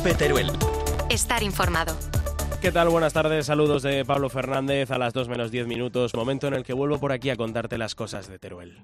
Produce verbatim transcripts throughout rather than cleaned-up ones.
Cope Teruel. Estar informado. ¿Qué tal? Buenas tardes, saludos de Pablo Fernández a las dos menos diez minutos, momento en el que vuelvo por aquí a contarte las cosas de Teruel.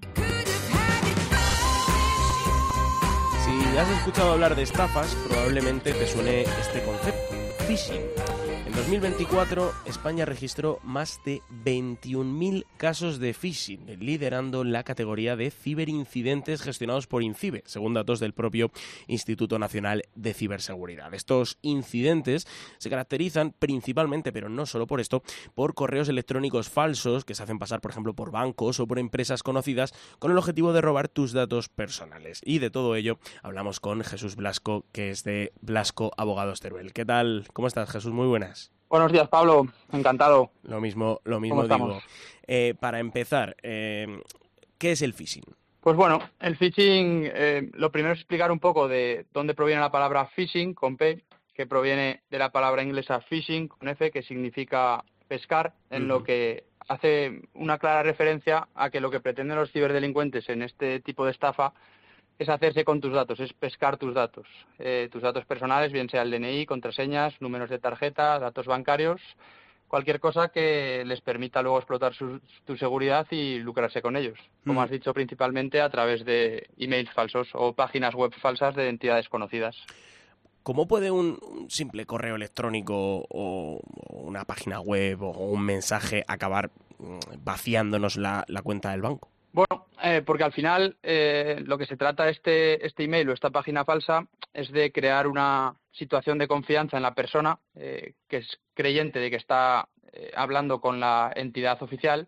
Si has escuchado hablar de estafas, probablemente te suene este concepto, phishing. En dos mil veinticuatro, España registró más de veintiún mil casos de phishing, liderando la categoría de ciberincidentes gestionados por INCIBE, según datos del propio Instituto Nacional de Ciberseguridad. Estos incidentes se caracterizan principalmente, pero no solo por esto, por correos electrónicos falsos que se hacen pasar, por ejemplo, por bancos o por empresas conocidas con el objetivo de robar tus datos personales. Y de todo ello hablamos con Jesús Blasco, que es de Blasco Abogados Teruel. ¿Qué tal? ¿Cómo estás, Jesús? Muy buenas. Buenos días, Pablo. Encantado. Lo mismo, lo mismo digo. Eh, para empezar, eh, ¿qué es el phishing? Pues bueno, el phishing, eh, lo primero es explicar un poco de dónde proviene la palabra phishing, con P, que proviene de la palabra inglesa fishing, con F, que significa pescar, en uh-huh. lo que hace una clara referencia a que lo que pretenden los ciberdelincuentes en este tipo de estafa es hacerse con tus datos, es pescar tus datos, eh, tus datos personales, bien sea el D N I, contraseñas, números de tarjeta, datos bancarios, cualquier cosa que les permita luego explotar su, tu seguridad y lucrarse con ellos. Como mm. has dicho, principalmente a través de emails falsos o páginas web falsas de entidades conocidas. ¿Cómo puede un, un simple correo electrónico o, o una página web o un mensaje acabar vaciándonos la, la cuenta del banco? Bueno, eh, porque al final eh, lo que se trata este, este email o esta página falsa es de crear una situación de confianza en la persona eh, que es creyente de que está eh, hablando con la entidad oficial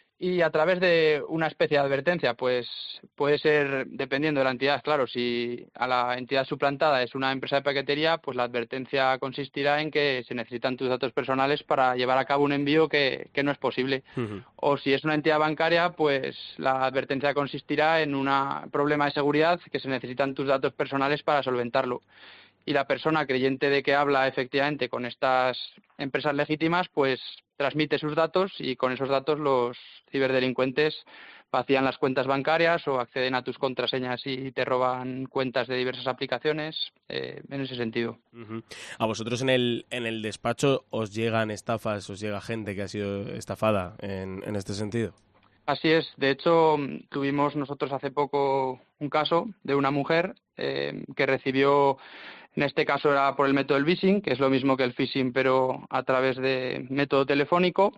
y a través de una especie de advertencia, pues puede ser, dependiendo de la entidad, claro, si a la entidad suplantada es una empresa de paquetería, pues la advertencia consistirá en que se necesitan tus datos personales para llevar a cabo un envío que, que no es posible. Uh-huh. O si es una entidad bancaria, pues la advertencia consistirá en un problema de seguridad que se necesitan tus datos personales para solventarlo. Y la persona creyente de que habla efectivamente con estas empresas legítimas, pues transmite sus datos y con esos datos los ciberdelincuentes vacían las cuentas bancarias o acceden a tus contraseñas y te roban cuentas de diversas aplicaciones, eh, en ese sentido. Uh-huh. ¿A vosotros en el en el despacho os llegan estafas, os llega gente que ha sido estafada en, en este sentido? Así es. De hecho, tuvimos nosotros hace poco un caso de una mujer eh, que recibió, en este caso era por el método del phishing, que es lo mismo que el phishing, pero a través de método telefónico,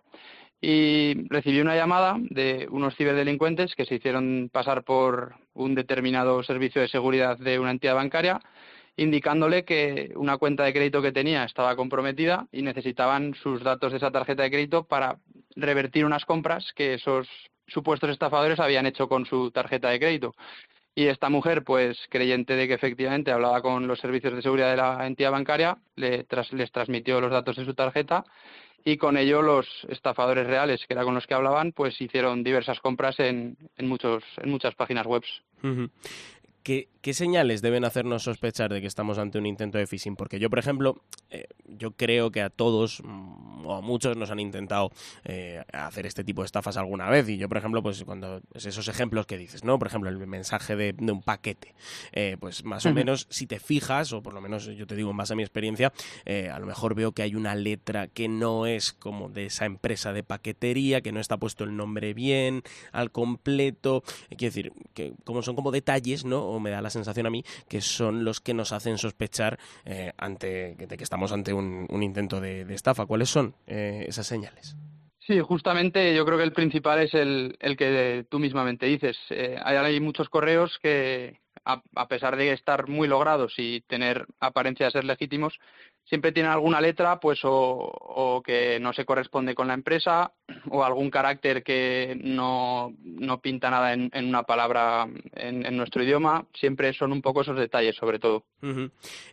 y recibió una llamada de unos ciberdelincuentes que se hicieron pasar por un determinado servicio de seguridad de una entidad bancaria, indicándole que una cuenta de crédito que tenía estaba comprometida y necesitaban sus datos de esa tarjeta de crédito para revertir unas compras que esos supuestos estafadores habían hecho con su tarjeta de crédito. Y esta mujer, pues creyente de que efectivamente hablaba con los servicios de seguridad de la entidad bancaria, le tras, les transmitió los datos de su tarjeta y con ello los estafadores reales, que era con los que hablaban, pues hicieron diversas compras en, en, muchos, en muchas páginas web. Uh-huh. ¿Qué, ¿Qué señales deben hacernos sospechar de que estamos ante un intento de phishing? Porque yo, por ejemplo, eh, yo creo que a todos mm, o a muchos nos han intentado eh, hacer este tipo de estafas alguna vez. Y yo, por ejemplo, pues cuando pues esos ejemplos que dices, ¿no? Por ejemplo, el mensaje de, de un paquete, eh, pues más o menos si te fijas, o por lo menos yo te digo en base a mi experiencia, eh, a lo mejor veo que hay una letra que no es como de esa empresa de paquetería, que no está puesto el nombre bien, al completo. Eh, quiero decir, que como son como detalles, ¿no? O me da la sensación a mí que son los que nos hacen sospechar eh, ante de que estamos ante un, un intento de, de estafa. ¿Cuáles son eh, esas señales? Sí, justamente yo creo que el principal es el, el que tú mismamente dices. Eh, hay, hay muchos correos que, a, a pesar de estar muy logrados y tener apariencia de ser legítimos, siempre tienen alguna letra pues o, o que no se corresponde con la empresa o algún carácter que no, no pinta nada en, en una palabra en, en nuestro idioma. Siempre son un poco esos detalles, sobre todo. Uh-huh.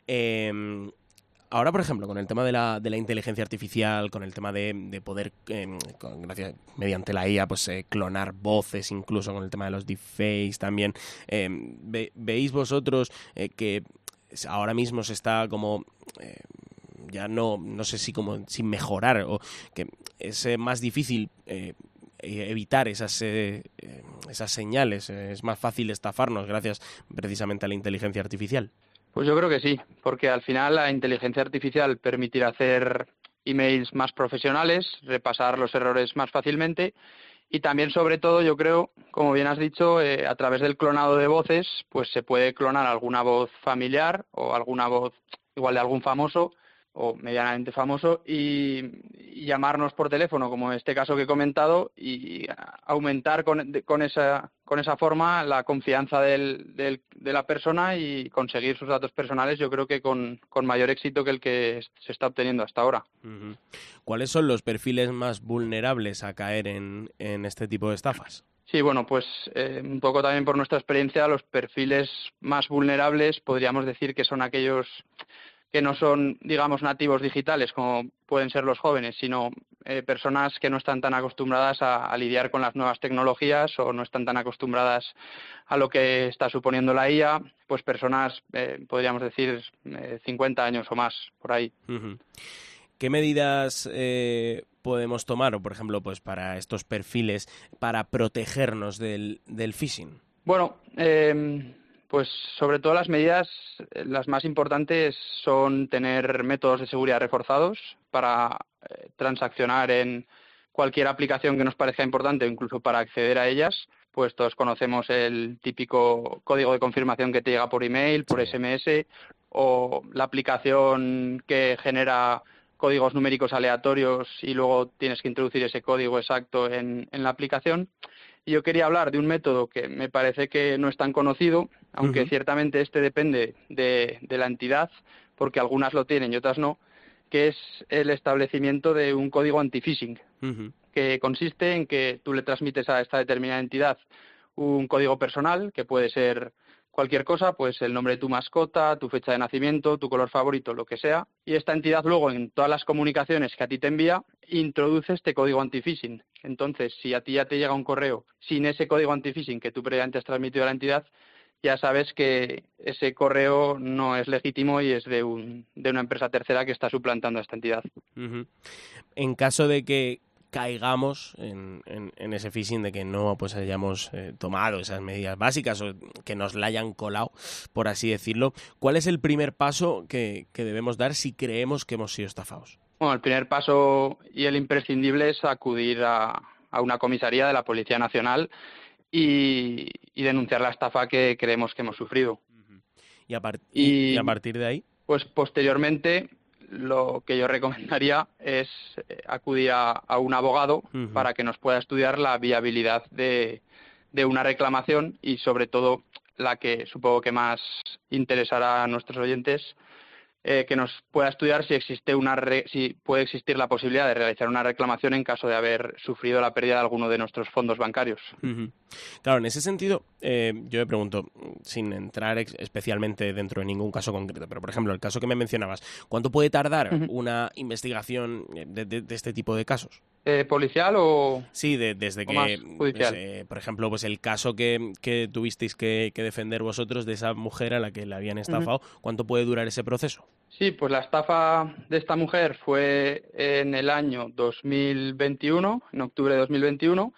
Eh... Ahora, por ejemplo, con el tema de la, de la inteligencia artificial, con el tema de, de poder, eh, con, gracias, mediante la I A, pues eh, clonar voces, incluso con el tema de los deepfakes también, eh, ve, ¿veis vosotros eh, que ahora mismo se está como... Eh, ya no, no sé si como sin mejorar o que es eh, más difícil eh, evitar esas eh, esas señales, eh, es más fácil estafarnos gracias precisamente a la inteligencia artificial? Pues yo creo que sí, porque al final la inteligencia artificial permitirá hacer emails más profesionales, repasar los errores más fácilmente y también, sobre todo, yo creo, como bien has dicho, eh, a través del clonado de voces, pues se puede clonar alguna voz familiar o alguna voz igual de algún famoso o medianamente famoso y, y llamarnos por teléfono, como este caso que he comentado, y aumentar con, con esa con esa forma la confianza del, del, de la persona y conseguir sus datos personales, yo creo que con, con mayor éxito que el que se está obteniendo hasta ahora. Uh-huh. ¿Cuáles son los perfiles más vulnerables a caer en, en este tipo de estafas? Sí, bueno, pues eh, un poco también por nuestra experiencia, los perfiles más vulnerables podríamos decir que son aquellos que no son, digamos, nativos digitales, como pueden ser los jóvenes, sino eh, personas que no están tan acostumbradas a, a lidiar con las nuevas tecnologías o no están tan acostumbradas a lo que está suponiendo la I A, pues personas, eh, podríamos decir, eh, cincuenta años o más, por ahí. Uh-huh. ¿Qué medidas eh, podemos tomar, o por ejemplo, pues para estos perfiles, para protegernos del, del phishing? Bueno, eh, pues sobre todo las medidas, las más importantes son tener métodos de seguridad reforzados para eh, transaccionar en cualquier aplicación que nos parezca importante o incluso para acceder a ellas. Pues todos conocemos el típico código de confirmación que te llega por email, por sí. S M S, o la aplicación que genera códigos numéricos aleatorios y luego tienes que introducir ese código exacto en, en la aplicación. Y yo quería hablar de un método que me parece que no es tan conocido, aunque uh-huh. ciertamente este depende de, de la entidad, porque algunas lo tienen y otras no, que es el establecimiento de un código anti-phishing, uh-huh. que consiste en que tú le transmites a esta determinada entidad un código personal, que puede ser cualquier cosa, pues el nombre de tu mascota, tu fecha de nacimiento, tu color favorito, lo que sea, y esta entidad luego en todas las comunicaciones que a ti te envía introduce este código anti-phishing. Entonces, si a ti ya te llega un correo sin ese código anti-phishing que tú previamente has transmitido a la entidad, ya sabes que ese correo no es legítimo y es de, un, de una empresa tercera que está suplantando a esta entidad. Uh-huh. En caso de que caigamos en, en, en ese phishing, de que no pues hayamos eh, tomado esas medidas básicas o que nos la hayan colado, por así decirlo, ¿cuál es el primer paso que, que debemos dar si creemos que hemos sido estafados? Bueno, el primer paso y el imprescindible es acudir a, a una comisaría de la Policía Nacional y, y denunciar la estafa que creemos que hemos sufrido. Uh-huh. ¿Y, a part- y, y a partir de ahí? Pues posteriormente lo que yo recomendaría es acudir a, a un abogado uh-huh. para que nos pueda estudiar la viabilidad de, de una reclamación y sobre todo la que supongo que más interesará a nuestros oyentes, eh, que nos pueda estudiar si existe una re, si puede existir la posibilidad de realizar una reclamación en caso de haber sufrido la pérdida de alguno de nuestros fondos bancarios. Uh-huh. Claro, en ese sentido, eh, yo me pregunto, sin entrar ex- especialmente dentro de ningún caso concreto, pero por ejemplo, el caso que me mencionabas, ¿cuánto puede tardar uh-huh. una investigación de, de, de este tipo de casos? Eh, ¿Policial o...? Sí, de, desde que, más judicial. Pues, eh, por ejemplo, pues el caso que, que tuvisteis que, que defender vosotros de esa mujer a la que le habían estafado, uh-huh. ¿cuánto puede durar ese proceso? Sí, pues la estafa de esta mujer fue en el año dos mil veintiuno, en octubre de dos mil veintiuno,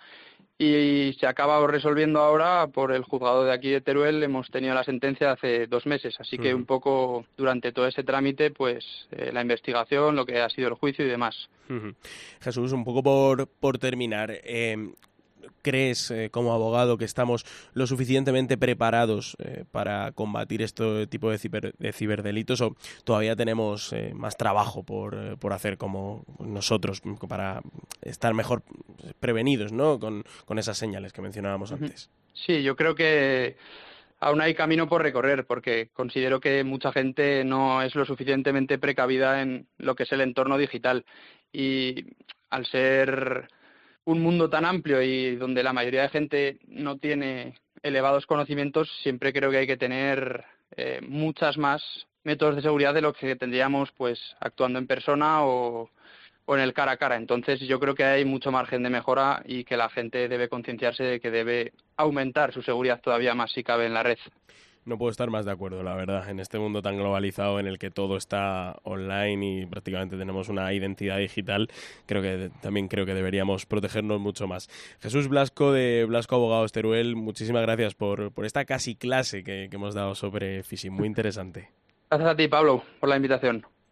y se acaba resolviendo ahora por el juzgado de aquí de Teruel. Hemos tenido la sentencia hace dos meses, así que uh-huh. un poco durante todo ese trámite, pues eh, la investigación, lo que ha sido el juicio y demás. Uh-huh. Jesús, un poco por, por terminar, eh, ¿crees eh, como abogado que estamos lo suficientemente preparados eh, para combatir este tipo de, ciber, de ciberdelitos o todavía tenemos eh, más trabajo por, eh, por hacer como nosotros para estar mejor prevenidos, ¿no? con, con esas señales que mencionábamos antes? Sí, yo creo que aún hay camino por recorrer porque considero que mucha gente no es lo suficientemente precavida en lo que es el entorno digital y al ser un mundo tan amplio y donde la mayoría de gente no tiene elevados conocimientos, siempre creo que hay que tener eh, muchas más métodos de seguridad de lo que tendríamos pues actuando en persona o, o en el cara a cara. Entonces yo creo que hay mucho margen de mejora y que la gente debe concienciarse de que debe aumentar su seguridad todavía más si cabe en la red. No puedo estar más de acuerdo, la verdad, en este mundo tan globalizado en el que todo está online y prácticamente tenemos una identidad digital, creo que también creo que deberíamos protegernos mucho más. Jesús Blasco de Blasco Abogados Teruel, muchísimas gracias por, por esta casi clase que, que hemos dado sobre phishing, muy interesante. Gracias a ti, Pablo, por la invitación.